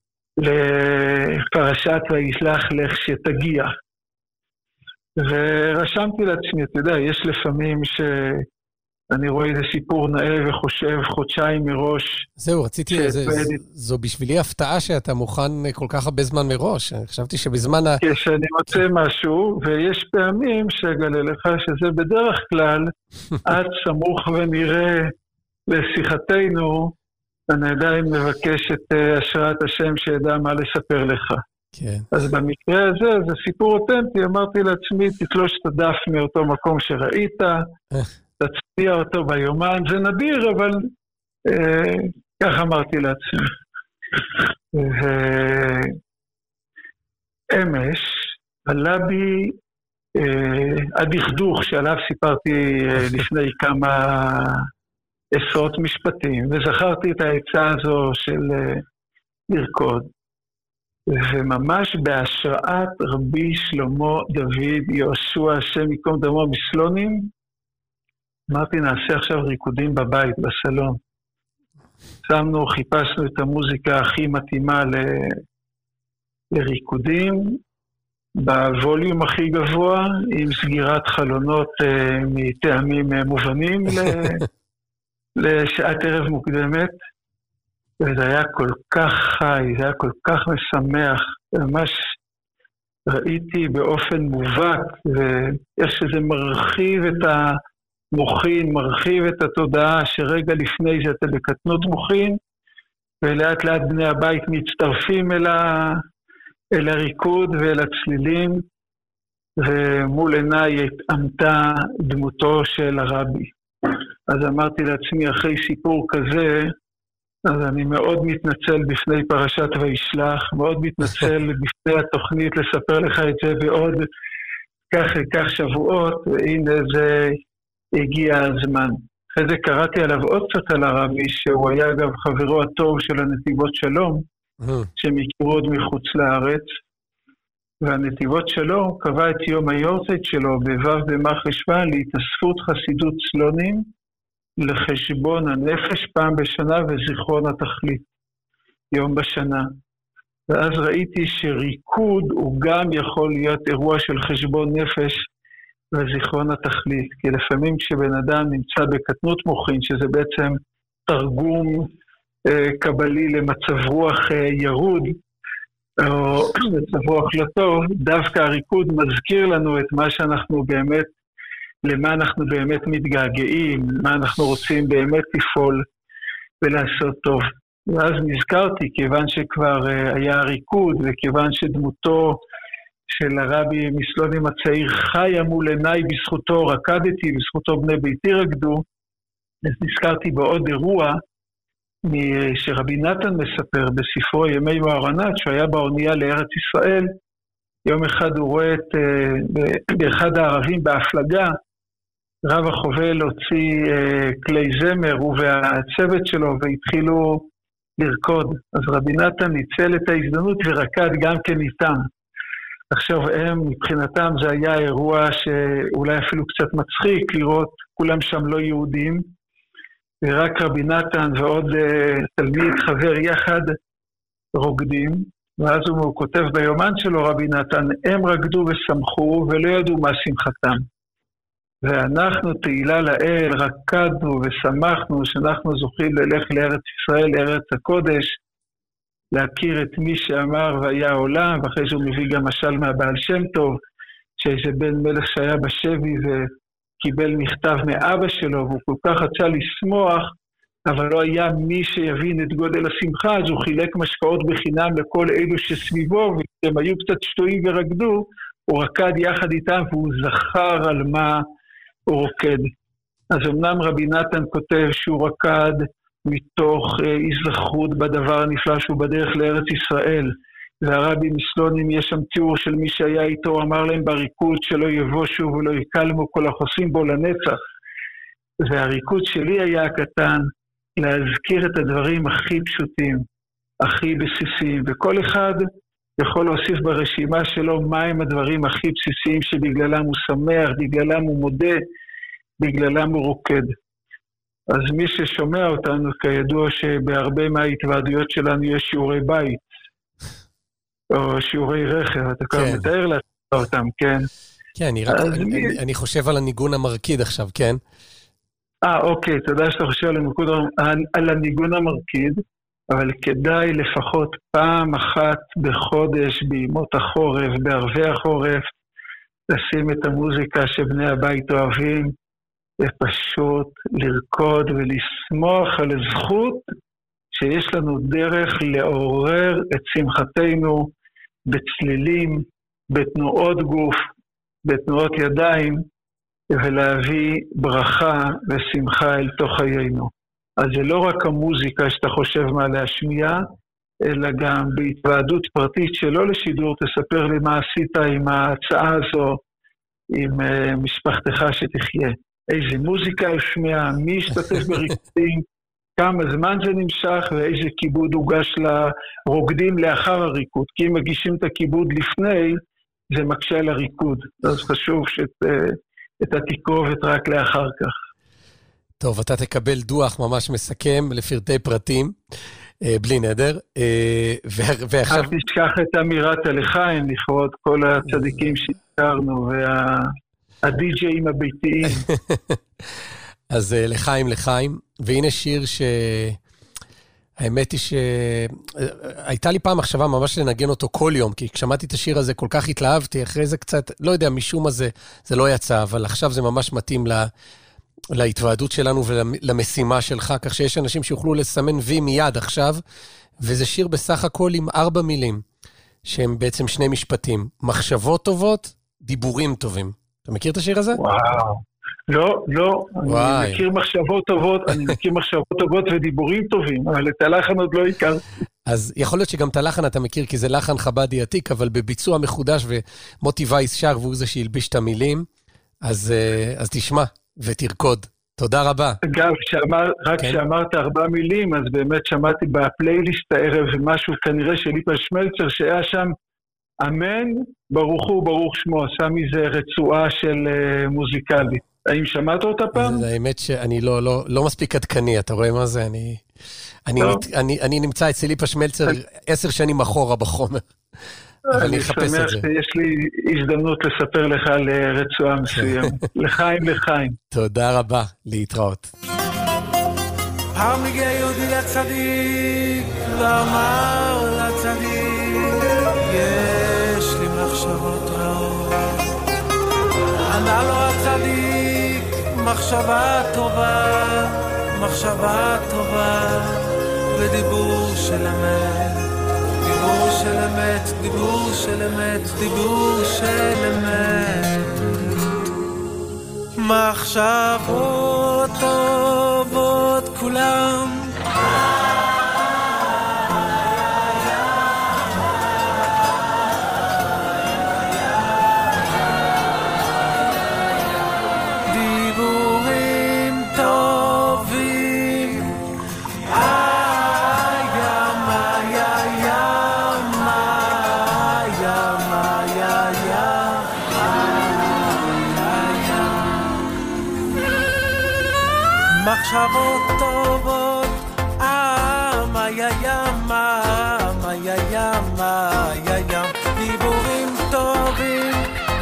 לפרשת וישלח לך שתגיע. ורשמתי לעצמי, אתה יודע, יש לפעמים אני רואה איזה סיפור נאה וחושב חודשיים מראש. זהו, רציתי, זו בשבילי הפתעה שאתה מוכן כל כך הרבה זמן מראש. חשבתי שבזמן כשאני מוצא משהו, ויש פעמים שאגלה לך שזה בדרך כלל, עד סמוך ונראה לשיחתנו, אני עדיין מבקש את השראת השם שידע מה לספר לך. כן. אז במקרה הזה, זה סיפור אותנטי, אמרתי לעצמי, תתלוש את הדף מאותו מקום שראית, תצביע אותו ביומן, זה נדיר, אבל כך אמרתי לעצמי. ואמש עלה בי הדכדוך שעליו סיפרתי לפני כמה עשרות משפטים, וזכרתי את העצה הזו של לרקוד, וממש בהשראת רבי שלמה דוד יהושע השם יקום דמו מסלונים, אמרתי נעשה עכשיו ריקודים בבית, בסלון. חיפשנו את המוזיקה הכי מתאימה לריקודים, בווליום הכי גבוה, עם סגירת חלונות מטעמים מובנים לשעת ערב מוקדמת, וזה היה כל כך חי, זה היה כל כך משמח, ממש ראיתי באופן מובהק, ואיך שזה מרחיב את המוחין, מרחיב את התודעה, שרגע לפני זה אתה בקטנות מוחין, ולאט לאט בני הבית מצטרפים אל הריקוד ואל הצלילים, ומול עיניי התעמתה דמותו של הרבי. אז אמרתי לעצמי, אחרי סיפור כזה, אז אני מאוד מתנצל בפני פרשת וישלח, מאוד מתנצל בפני התוכנית לספר לך את זה בעוד כך שבועות, והנה זה הגיע הזמן. אחרי זה קראתי עליו עוד קצת על הרבי, שהוא היה אגב חברו הטוב של הנתיבות שלום, שהם הכירו עוד מחוץ לארץ, והנתיבות שלום קבע את יום היורצייט שלו בו' במחשוון להתאספות חסידות סלונים, לחשבון הנפש פעם בשנה וזיכרון התכלית, יום בשנה. ואז ראיתי שריקוד הוא גם יכול להיות אירוע של חשבון נפש וזיכרון התכלית, כי לפעמים כשבן אדם נמצא בקטנות מוחין, שזה בעצם תרגום קבלי למצב רוח ירוד, או מצב רוח לא טוב, דווקא הריקוד מזכיר לנו את מה שאנחנו באמת, למה אנחנו באמת מתגעגעים, מה אנחנו רוצים באמת לפעול ולעשות טוב. ואז נזכרתי, כיוון שכבר היה ריקוד, וכיוון שדמותו של הרבי מסלונים הצעיר חיה מול עיניי, בזכותו רקדתי, בזכותו בני ביתי רקדו, אז נזכרתי בעוד אירוע, שרבי נתן מספר בספרו ימי מוהר"ן, שהוא היה באונייה לארץ ישראל, יום אחד הוא רואה באחד הערבים בהפלגה, רב החובל הוציא כלי זמר, הוא והצוות שלו, והתחילו לרקוד. אז רבי נתן ניצל את ההזדמנות ורקד גם כן איתם. עכשיו הם, מבחינתם זה היה אירוע שאולי אפילו קצת מצחיק לראות, כולם שם לא יהודים, ורק רבי נתן ועוד תלמיד חבר יחד רוקדים, ואז הוא כותב ביומן שלו רבי נתן, הם רקדו ושמחו ולא ידעו מה שמחתם. ואנחנו תהילה לאל, רקדנו ושמחנו שאנחנו זוכים ללך לארץ ישראל, לארץ הקודש, להכיר את מי שאמר והיה עולם, ואחרי שהוא מביא גם משל מהבעל שם טוב, שאיזה בן מלך שהיה בשבי וקיבל מכתב מאבא שלו, והוא כל כך רצה לשמוח, אבל לא היה מי שיבין את גודל השמחה, אז הוא חילק משקאות בחינם לכל אלו שסביבו, והם היו קצת שטועים ורקדו, הוא רקד יחד איתם, והוא זכר על מה הוא רוקד. אז אמנם רבי נתן כותב שהוא רקד מתוך הזכרות בדבר הנפלא שהוא בדרך לארץ ישראל, והרבי מסלונים יש שם תיאור של מי שהיה איתו, אמר להם בריקוד שלא יבושו ולא יקלמו כל החוסים בו לנצח. והריקוד שלי היה הקטן, להזכיר את הדברים הכי פשוטים, הכי בסיסיים, וכל אחד יכול להוסיף ברשימה שלו מהם הדברים הכי בסיסיים שבגללם הוא שמח, בגללם הוא מודה, בגללם הוא רוקד. אז מי ששומע אותנו, כידוע שבהרבה מההתוועדויות שלנו יש שיעורי בית, או שיעורי רכב, אתה כבר מתאר לעצמך אותם, כן? כן, אני חושב על הניגון המרקיד עכשיו, כן? אוקיי, תודה שאתה חושב על הניגון המרקיד, אבל כדאי לפחות פעם אחת בחודש, בימות החורף, בערבי החורף, לשים את המוזיקה שבני הבית אוהבים, ופשוט לרקוד ולשמוח על הזכות שיש לנו דרך לעורר את שמחתנו בצלילים, בתנועות גוף, בתנועות ידיים, ולהביא ברכה ושמחה אל תוך חיינו. אז זה לא רק המוזיקה שאתה חושב מה להשמיע, אלא גם בהתוועדות פרטית שלא לשידור, תספר לי מה עשית עם ההצעה הזו, עם משפחתך שתחיה. איזה מוזיקה השמיע, מי השתתף בריקודים, כמה זמן זה נמשך, ואיזה כיבוד הוגש לרוקדים לאחר הריקוד. כי אם מגישים את הכיבוד לפני, זה מקשה על הריקוד. אז חשוב שאת התקרובת רק לאחר כך. טוב, אתה תקבל דוח ממש מסכם לפרטי פרטים, בלי נדר. ועכשיו... רק תשכח את אמירת הלחיים, לכבוד כל הצדיקים שהזכרנו, והדי-ג'אים הביתיים. אז לחיים, והנה שיר האמת היא שהייתה לי פעם מחשבה ממש לנגן אותו כל יום, כי כשמעתי את השיר הזה כל כך התלהבתי, אחרי זה קצת, לא יודע, משום מה זה לא יצא, אבל עכשיו זה ממש מתאים להתוועדות שלנו ולמשימה שלך, כך שיש אנשים שיוכלו לסמן וי מיד עכשיו, וזה שיר בסך הכל עם 4 מילים, שהם בעצם 2 משפטים, מחשבות טובות, דיבורים טובים. אתה מכיר את השיר הזה? וואו. לא, אני מכיר מחשבות טובות ודיבורים טובים, אבל את הלחן עוד לא הכר. אז יכול להיות שגם את הלחן אתה מכיר, כי זה לחן חבדי עתיק, אבל בביצוע מחודש, ומוטי וייס שר, והוא זה שהלביש את המילים, אז תשמע ותרקוד. תודה רבה. אגב, כשאמרת 4 מילים, אז באמת שמעתי בפלייליסט הערב משהו כנראה של ליפה שמלצר, שהיה שם אמן, ברוך הוא, ברוך שמו, עשה מזה רצועה של מוזיקלית. האם שמעת אותה פעם? האמת שאני לא מספיק עדכני, אתה רואה מה זה? אני נמצא אצל ליפה שמלצר 10 שנים אחורה בחומר. אני אחפש את זה. אני שמח שיש לי הזדמנות לספר לך על רצועה מסוימת. לחיים. תודה רבה, להתראות. פעם הגיע יהודי לצדיק, ואמר לצדיק, יש לי מחשבות רעות. ענה לו הצדיק, מחשבה טובה, ודיבור של אמת, דיבור של אמת. מחשבות טובות כולם, מחשבות טובות, דיבורים טובים,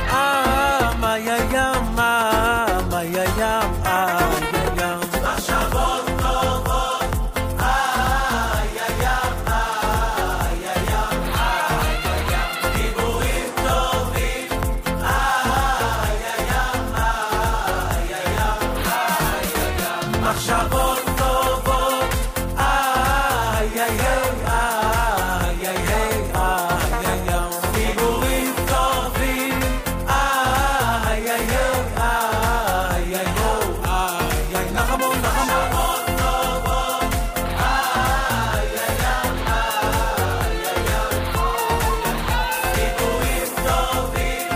מחשבות טובות, דיבורים טובים, מחשבות טובות, דיבורים טובים, נחמות טובות, דיבורים טובים,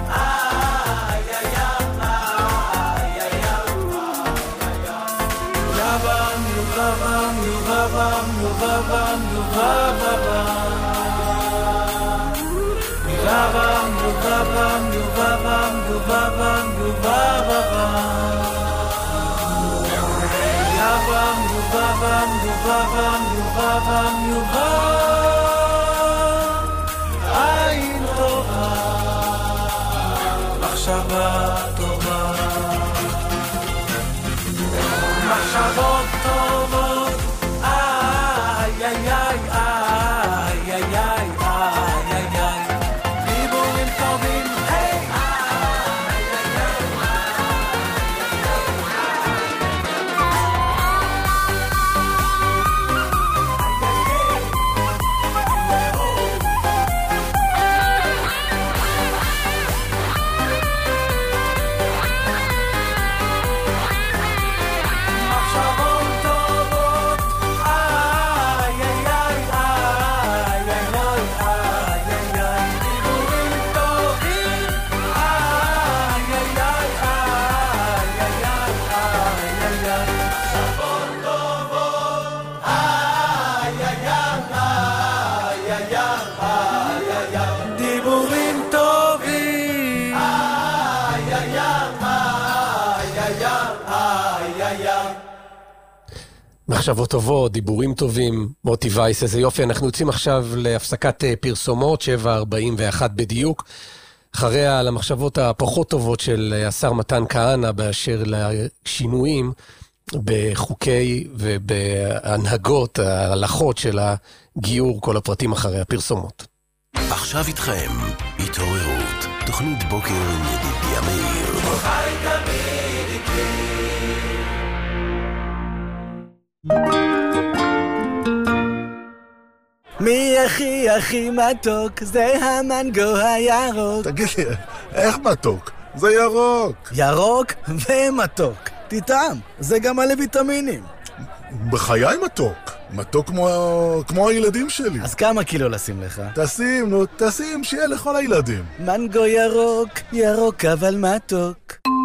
עין טובה, מחשבה טובה. מחשבות טובות, איי איי איי איי איי איי איי איי, דיבורים טובים, היי מחשבות טובות, דיבורים טובים, מוטי וייס, איזה יופי. אנחנו יוצאים עכשיו להפסקת פרסומות, 7:41 בדיוק. אחריה למחשבות הפחות טובות של השר מתן כהנא באשר לשינויים בחוקי ובהנהגות, ההלכות של הגיור, כל הפרטים אחרי הפרסומות. עכשיו איתכם, התעוררות, תוכנית בוקר עם ידידיה מאיר. חי תמיד איתי. מי הכי הכי מתוק? זה המנגו הירוק. תגיד לי, איך מתוק? זה ירוק. ירוק ומתוק. תטעם, זה גם מלא ויטמינים. בחיי מתוק. מתוק כמו הילדים שלי. אז כמה קילו לשים לך? תשים, שיהיה לכל הילדים. מנגו ירוק, ירוק אבל מתוק.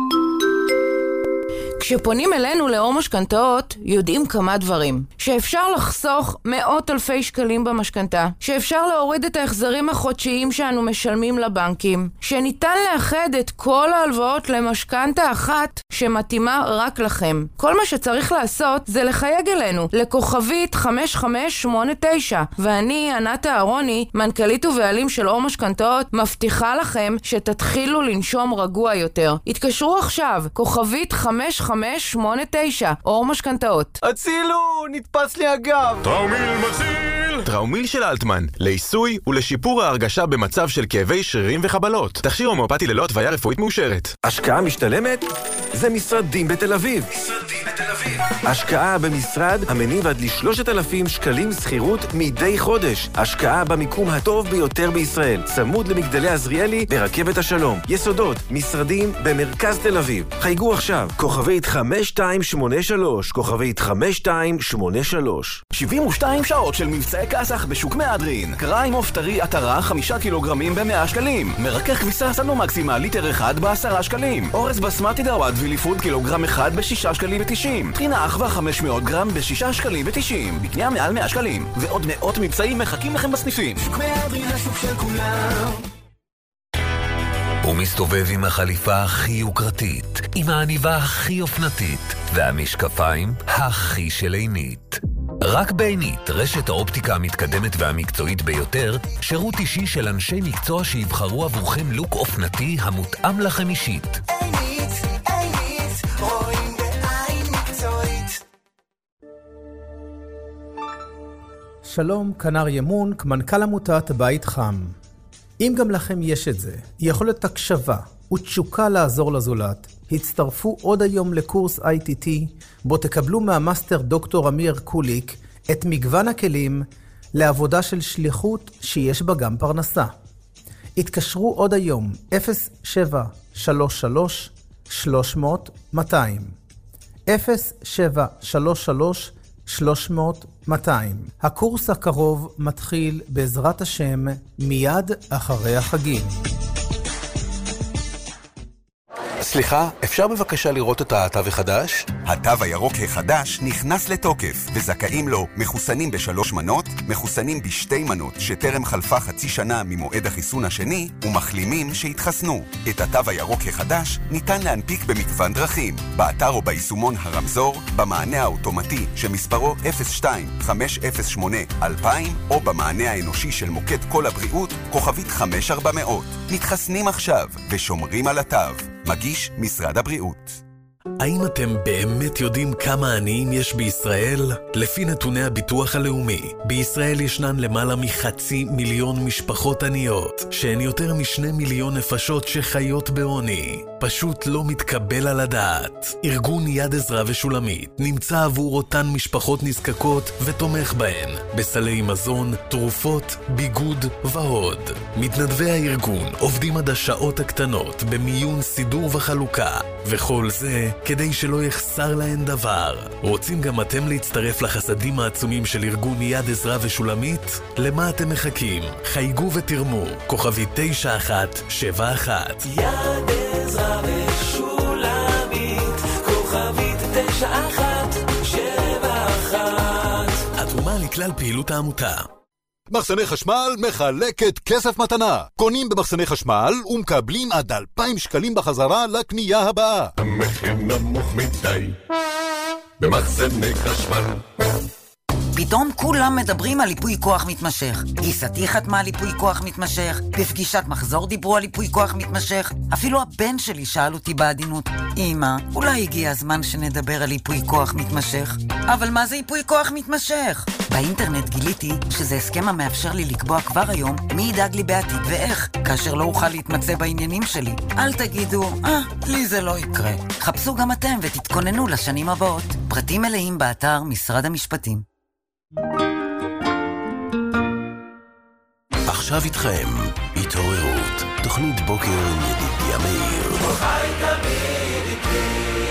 כשפונים אלינו לאור משכנתאות, יודעים כמה דברים. שאפשר לחסוך מאות אלפי שקלים במשכנתה, שאפשר להוריד את ההחזרים החודשיים שאנו משלמים לבנקים, שניתן לאחד את כל ההלוואות למשכנתה אחת שמתאימה רק לכם. כל מה שצריך לעשות זה לחייג אלינו, לכוכבית 5589, ואני, ענת אהרוני, מנכ"לית ובעלים של אור משכנתאות, מבטיחה לכם שתתחילו לנשום רגוע יותר. התקשרו עכשיו, כוכבית 5589, אור משכנתאות. הצילו, נתפס לי הגב. טראומיל מציל! טראומיל של אלטמן, לעיסוי ולשיפור ההרגשה במצב של כאבי שרירים וחבלות. תכשיר הומאופתי ללא התוויה רפואית מאושרת. השקעה משתלמת? זה משרדים בתל אביב. השקעה במשרד המניב עד ל3,000 שקלים שכירות מדי חודש. השקעה במיקום הטוב ביותר בישראל. צמוד למגדלי עזריאלי ברכבת השלום. יסודות, משרדים במרכז תל אביב. חייגו עכשיו, כוכבית 5283, כוכבית 5283. 72 שעות של מבצעי כסח בשוק מהדרין. קרה עם עוף טרי עטרה 5 קילוגרמים ב100 שקלים. מרכך כביסה סנו מקסימה ליטר 1 ב10 שקלים. אורז בסמטי דרוואט וליפוד קילוגרם 1 ב6 שקלים ו90. טחינה אחווה 500 גרם ב6 שקלים ו90. בקנייה מעל 100 שקלים. ועוד מאות מבצעים מחכים לכם בסניפים. שוק מהדרין, השוק של כולם. הוא מסתובב עם החליפה הכי יוקרתית, עם העניבה הכי אופנתית, והמשקפיים הכי של עינית. רק בעינית, רשת האופטיקה המתקדמת והמקצועית ביותר, שירות אישי של אנשי מקצוע שיבחרו עבורכם לוק אופנתי המותאם לכם אישית. עינית, רואים בעין מקצועית. שלום, כנר ימון, מנכ"ל עמותת בית חם. אם גם לכם יש את זה, יכולת הקשבה ותשוקה לעזור לזולת, הצטרפו עוד היום לקורס ITT, בו תקבלו מהמאסטר דוקטור אמיר קוליק את מגוון הכלים לעבודה של שליחות שיש בה גם פרנסה. התקשרו עוד היום 0733 300 200 0733 300 200. הקורס הקרוב מתחיל בעזרת השם מיד אחרי החגים. סליחה, אפשר בבקשה לראות את התו החדש? התו הירוק החדש נכנס לתוקף, וזכאים לו מחוסנים ב3 מנות, מחוסנים ב2 מנות שטרם חלפה חצי שנה ממועד החיסון השני, ומחלימים שהתחסנו. את התו הירוק החדש ניתן להנפיק במגוון דרכים, באתר או ביישומון הרמזור, במענה האוטומטי שמספרו 02-508-2000, או במענה האנושי של מוקד כל הבריאות, כוכבית 5400. מתחסנים עכשיו ושומרים על התו. מגיש משרד הבריאות. האם אתם באמת יודעים כמה עניים יש בישראל? לפי נתוני הביטוח הלאומי, בישראל ישנן למעלה מ500,000 משפחות עניות, שהן יותר מ2 מיליון נפשות שחיות בעוני. פשוט לא מתקבל על הדעת. ארגון יד עזרא ושולמית נמצא עבור אותן משפחות נזקקות ותומך בהן, בסלי מזון, תרופות, ביגוד ועוד. מתנדבי הארגון עובדים עד השעות הקטנות במיון, סידור וחלוקה, וכל זה כדי שלא יחסר להן דבר. רוצים גם אתם להצטרף לחסדים העצומים של ארגון יד עזרא ושולמית? למה אתם מחכים? חייגו ותרמו, כוכבי 9171. יד עזרא ושולמית, כוכבי 9171. התרומה לכלל פעילות העמותה. מחסני חשמל מחלקת כסף מתנה. קונים במחסני חשמל ומקבלים עד 2,000 שקלים בחזרה לקנייה הבאה. המחיר נמוך מדי במחסני חשמל. פתאום כולם מדברים על ליפוי כוח מתמשך. גיסתי חתמה על ליפוי כוח מתמשך, בפגישת מחזור דיברו על ליפוי כוח מתמשך, אפילו הבן שלי שאל אותי בעדינות, אמא, אולי הגיע הזמן שנדבר על ליפוי כוח מתמשך? אבל מה זה ליפוי כוח מתמשך? באינטרנט גיליתי שזה הסכם המאפשר לי לקבוע כבר היום מי ידאג לי בעתיד ואיך, כאשר לא אוכל להתמצא בעניינים שלי. אל תגידו, לי זה לא יקרה. חפשו גם אתם ותתכוננו לשנים הבאות. פרטים מלאים באתר משרד המשפטים. עכשיו איתכם, התעוררות, תוכנית בוקר עם ידידיה מאיר. חי תמיד איתי.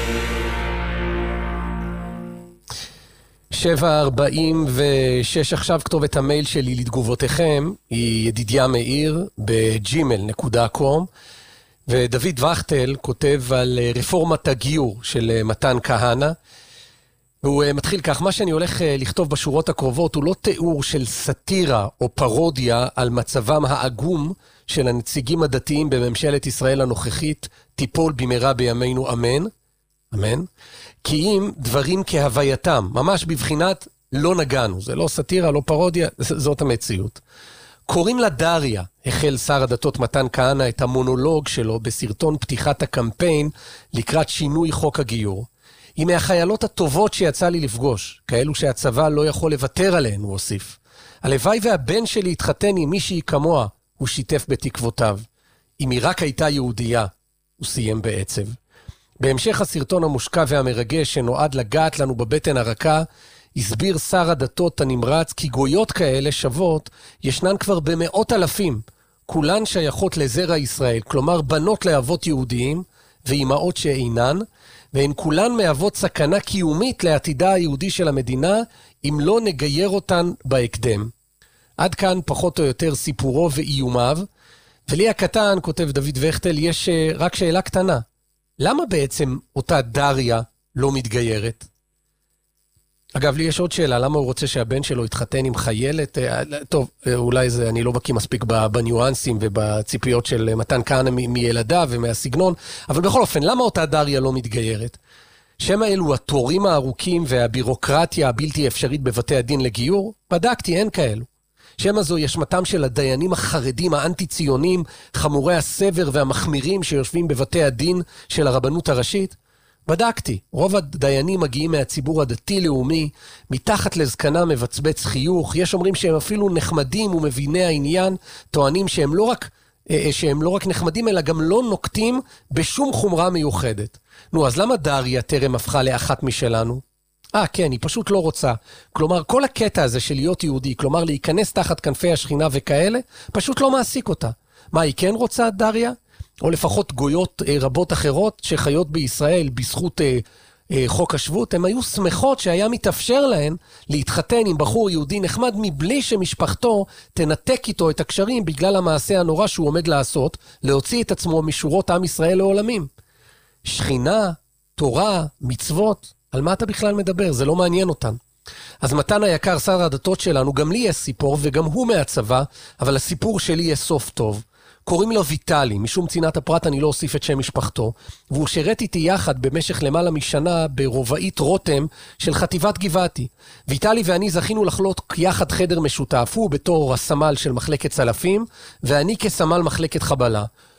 7:46 עכשיו, כתובת המייל שלי לתגובותיכם היא ידידיה מאיר ב@gmail.com, ודוד וכטל כותב על רפורמת הגיור של מתן כהנא, והוא מתחיל כך: מה שאני הולך לכתוב בשורות הקרובות הוא לא תיאור של סטירה או פרודיה על מצבם העגום של הנציגים הדתיים בממשלת ישראל הנוכחית, תיפול במהרה בימינו אמן, אמן, כי אם דברים כהווייתם, ממש בבחינת לא נגענו, זה לא סטירה, לא פרודיה, זאת המציאות. קוראים לה דריה, החל שר הדתות מתן כהנא את המונולוג שלו בסרטון פתיחת הקמפיין לקראת שינוי חוק הגיור. היא מהחיילות הטובות שיצא לי לפגוש, כאלו שהצבא לא יכול לוותר עליהן, הוא הוסיף. הלוואי והבן שלי התחתן עם מישהי כמוה, הוא שיתף בתקוותיו. אם היא רק הייתה יהודייה, הוא סיים בעצב. בהמשך הסרטון המושקע והמרגש שנועד לגעת לנו בבטן הרכה, הסביר שר הדתות הנמרץ כי גויות כאלה שוות ישנן כבר במאות אלפים, כולן שייכות לזרע ישראל, כלומר בנות לאבות יהודיים ואימהות שאינן, והן כולן מהוות סכנה קיומית לעתידה היהודי של המדינה, אם לא נגייר אותן בהקדם. עד כאן פחות או יותר סיפורו ואיומיו, ולי הקטן, כותב דוד וכטל, יש רק שאלה קטנה. למה בעצם אותה דריה לא מתגיירת? אגב, לי יש עוד שאלה, למה הוא רוצה שהבן שלו יתחתן עם חיילת? טוב, אולי זה, אני לא בקיא מספיק בניואנסים ובציפיות של מתן כהנא מילדיו ומהסגנון, אבל בכל אופן, למה אותה דריה לא מתגיירת? שמה אלו התורים הארוכים והבירוקרטיה הבלתי אפשרית בבתי הדין לגיור? בדקתי, אין כאלו. שמה זו ישמתם של הדיינים החרדים האנטי-ציונים, חמורי הסבר והמחמירים שיושבים בבתי הדין של הרבנות הראשית? בדקתי, רוב הדיינים מגיעים מהציבור הדתי-לאומי, מתחת לזקנה מבצבץ חיוך, יש אומרים שהם אפילו נחמדים ומביני העניין, טוענים שהם לא רק נחמדים, אלא גם לא נוקטים בשום חומרה מיוחדת. נו, אז למה דריה טרם הפכה לאחת משלנו? כן, היא פשוט לא רוצה. כלומר, כל הקטע הזה של להיות יהודי, כלומר להיכנס תחת כנפי השכינה וכאלה, פשוט לא מעסיק אותה. מה, היא כן רוצה, דריה? או לפחות גויות רבות אחרות שחיות בישראל בזכות חוק השבות, הן היו שמחות שהיה מתאפשר להן להתחתן עם בחור יהודי נחמד מבלי שמשפחתו תנתק איתו את הקשרים בגלל המעשה הנורא שהוא עומד לעשות, להוציא את עצמו משורות עם ישראל לעולמים. שכינה, תורה, מצוות, על מה אתה בכלל מדבר? זה לא מעניין אותן. אז מתן היקר, שר הדתות שלנו, גם לי יש סיפור וגם הוא מהצבא, אבל הסיפור שלי יש סוף טוב. קוראים לו ויטלי, משום צנעת הפרט אני לא אוסיף את שם משפחתו, והוא שירת איתי יחד במשך למעלה משנה ברובעית רותם של חטיבת גבעתי. ויטלי ואני זכינו לחלות יחד חדר משותף, הוא בתור הסמל של מחלקת צלפים, ואני כסמל מחלקת חבלה.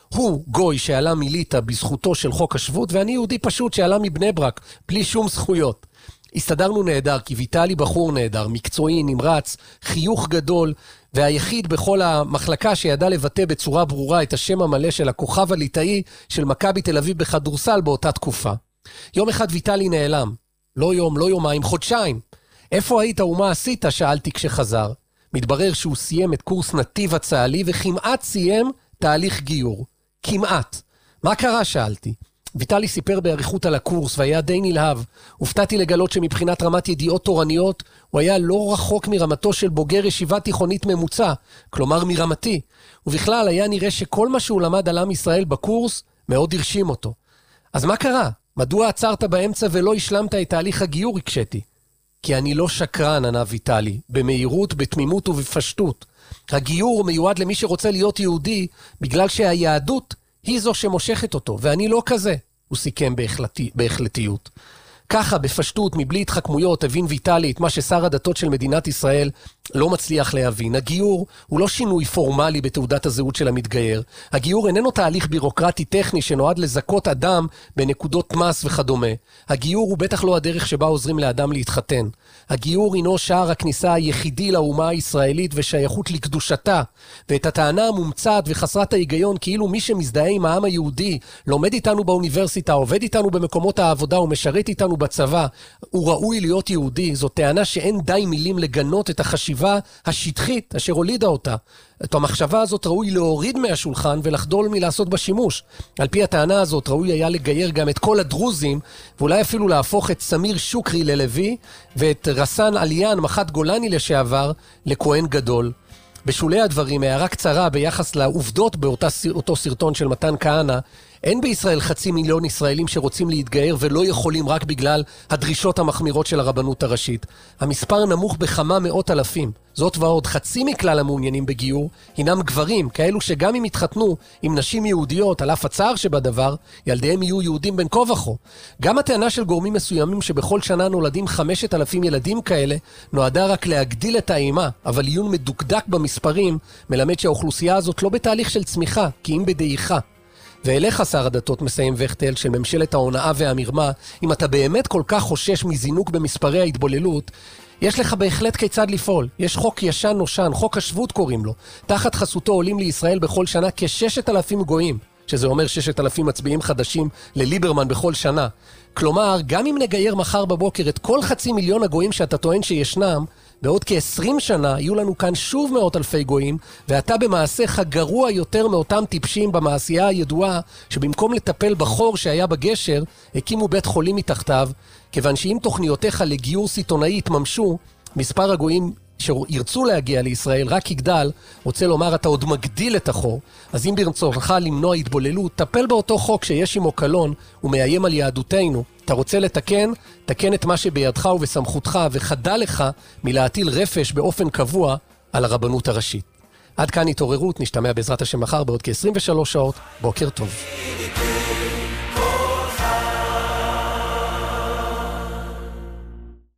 הוא גוי שעלה מליטה בזכותו של חוק השבות, ואני יהודי פשוט שעלה מבני ברק, בלי שום זכויות. הסתדרנו נהדר, כי ויטלי בחור נהדר, מקצועי, נמרץ, חיוך גדול, והיחיד בכל המחלקה שידע לבטא בצורה ברורה את השם המלא של הכוכב הליטאי של מכבי תל אביב בכדורסל באותה תקופה. יום אחד ויטלי נעלם. לא יום, לא יומיים, חודשיים. איפה היית ומה עשית? שאלתי כשחזר. מתברר שהוא סיים את קורס נתיב הצה"לי וכמעט סיים תהליך גיור. כמעט. מה קרה? שאלתי. ויטלי סיפר בעריכות על הקורס והיה די נלהב. הופתעתי לגלות שמבחינת רמת ידיעות תורניות הוא היה לא רחוק מרמתו של בוגר ישיבה תיכונית ממוצע, כלומר מרמתי. ובכלל היה נראה שכל מה שהוא למד על עם ישראל בקורס מאוד הרשים אותו. אז מה קרה? מדוע עצרת באמצע ולא השלמת את תהליך הגיור? הקשתי. כי אני לא שקרן, ענה ויטלי, במהירות, בתמימות ובפשטות. הגיור מיועד למי שרוצה להיות יהודי, בגלל שהיהדות היא זו שמושכת אותו, ואני לא כזה, הוא סיכם בהחלטיות. ככה, בפשטות, מבלי התחכמויות, הבין ויטלי את מה ששר הדתות של מדינת ישראל לא מצליח להבין. הגיור הוא לא שינוי פורמלי בתעודת הזהות של המתגייר. הגיור איננו תהליך בירוקרטי טכני שנועד לזכות אדם בנקודות מס וכדומה. הגיור הוא בטח לא הדרך שבה עוזרים לאדם להתחתן. הגיור הינו שער הכניסה היחידי לאומה הישראלית ושייכות לקדושתה, ואת הטענה המומצאת וחסרת ההיגיון כאילו מי שמזדהה עם העם היהודי, לומד איתנו באוניברסיטה, עובד איתנו במקומות העבודה ומשרת איתנו בצבא, הוא ראוי להיות יהודי, זו טענה שאין די מילים לגנות את החשיבה השטחית אשר הולידה אותה. את המחשבה הזאת ראוי להוריד מהשולחן ולחדול מלעשות בשימוש. על פי הטענה הזאת ראוי היה לגייר גם את כל הדרוזים, ואולי אפילו להפוך את סמיר שוקרי ללוי, ואת רסן עליין, מח"ט גולני לשעבר, לכהן גדול. בשולי הדברים, הערה קצרה ביחס לעובדות באותו סרטון של מתן כהנא, אין בישראל 500,000 ישראלים שרוצים להתגייר ולא יכולים רק בגלל הדרישות המחמירות של הרבנות הראשית. המספר נמוך בכמה מאות אלפים. זאת ועוד, חצי מכלל המעוניינים בגיור הינם גברים, כאלו שגם אם יתחתנו עם נשים יהודיות, על אף הצער שבדבר, ילדיהם יהיו יהודים בין כה וכה. גם הטענה של גורמים מסוימים שבכל שנה נולדים 5,000 ילדים כאלה, נועדה רק להגדיל את האימה, אבל עיון מדוקדק במספרים מלמד שהאוכלוסייה הזאת לא בתהליך של צמיחה, כי אם בדעיכה. ואליך שר הדתות מסיים וכטל של ממשלת ההונאה והמרמה, אם אתה באמת כל כך חושש מזינוק במספרי ההתבוללות, יש לך בהחלט כיצד לפעול. יש חוק ישן נושן, חוק השבות קוראים לו. תחת חסותו עולים לישראל בכל שנה כ6,000 גויים, שזה אומר 6,000 מצביעים חדשים לליברמן בכל שנה. כלומר, גם אם נגייר מחר בבוקר את כל 500,000 הגויים שאתה טוען שישנם, בעוד כ20 שנה יהיו לנו כאן שוב 100,000 גויים, ואתה במעשיך גרוע יותר מאותם טיפשים במעשייה הידועה, שבמקום לטפל בחור שהיה בגשר, הקימו בית חולים מתחתיו, כיוון שאם תוכניותיך לגיור סיטונאי יתממשו, מספר הגויים שירצו להגיע לישראל רק יגדל. רוצה לומר, אתה עוד מגדיל את החור. אז אם ברצונך למנוע התבוללות, טפל באותו חוק שיש עמו קלון ומאיים על יהדותנו. אתה רוצה לתקן? תקן את מה שבידך ובסמכותך, וחדל לך מלהטיל רפש באופן קבוע על הרבנות הראשית. עד כאן התעוררות, נשתמע בעזרת השם מחר בעוד כ-23 שעות. בוקר טוב.